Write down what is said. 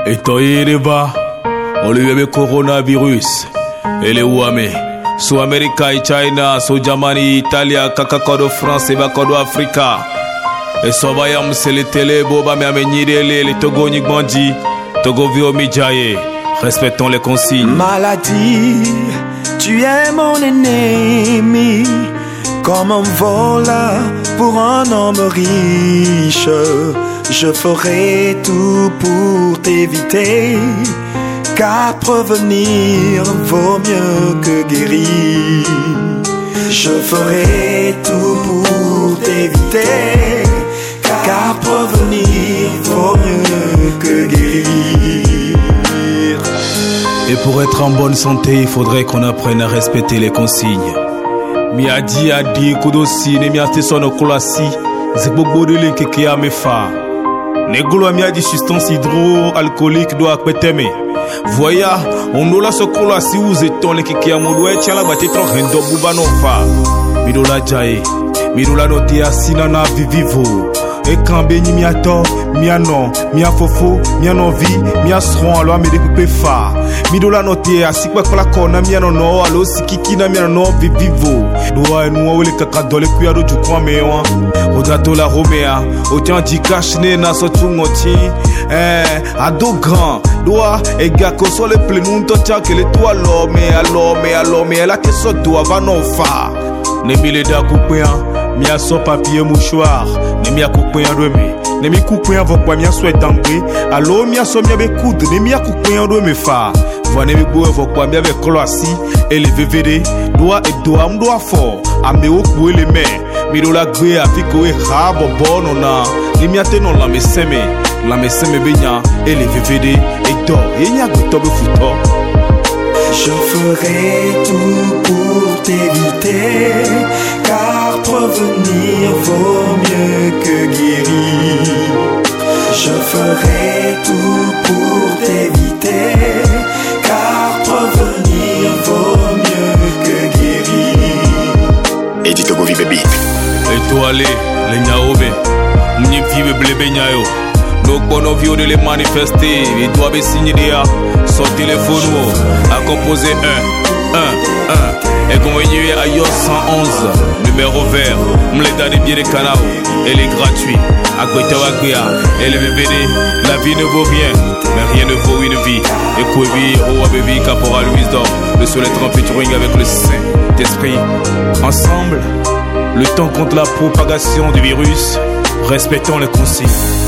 Itoyiriba, olivebe coronavirus, ele uame, so America et China, so Germany, Italia, Kakakodo France, et Bakodo Africa. Et so bayam se le télé, boba me amenyirele, le Togo Nigbandi, Togo Vio Midjaye. Respectons les consignes. Maladie, tu es mon ennemi, comme un voleur pour un homme riche. Je ferai tout pour t'éviter, car prévenir vaut mieux que guérir. Je ferai tout pour t'éviter, car prévenir vaut mieux que guérir. Et pour être en bonne santé, il faudrait qu'on apprenne à respecter les consignes. Miadi adi kudosi ne miate sono kolasi, zekbobo de le keke a mefa. Negolo miadi substance hydroalcoolique do akpeteme. Voya, on nola so kolasi ou zeton le keke a modwe tiala bate tron rendo buba no fa. Midola jaye, midola note asina na vivivo. Et quand béni miato, miano, mia fofo, miano vi, mia sron alo me découpé fa. Midola note asikwa kola kona miano no alo sikiki na miano no vivivo. Doa nous wele kaka dole kuya do jukwa mewa. Odato la romea, otian di kashne na so tungoti. Ado grand, doa e gako so le plenun to tia que le toi l'homme la que so doa va non fa. Ne bile da coupéa, mia so papier mouchoir. Ne mia coupéa reme, ne mi coupéa vok kwa mia souhait d'angé. Allo mia so mia be coude, ne mia coupéa reme fa. Voa ne mi boe vok kwa mia be kloasi. Et les VVD, doa et doa mdoa fort. Ame o kwe le me, mi do la gwe afiko e rabo bonona. Ne mia te non la me seme benya. Et les VVD, et do, et nya gwe tobe futo. Je ferai tout pour t'éviter, car prévenir vaut mieux que guérir. Je ferai tout pour t'éviter, car prévenir vaut mieux que guérir. Et dis-toi, vive bébé. Et toi, allez, les nyaobe, m'y vive blébé nyayo. Donc, bon, on vient de les manifester. Il doit be signer déjà. Son téléphone à composer 1. Et comme il y a iOS 111, numéro vert, m'l'état des biens de canal. Elle est gratuite. À côté de et le VVD, la vie ne vaut rien, mais rien ne vaut une vie. Et Kouevi, Roa Baby, Caporal Wisdom, le soleil en featuring avec le Saint-Esprit. Ensemble, le temps contre la propagation du virus, respectons les consignes.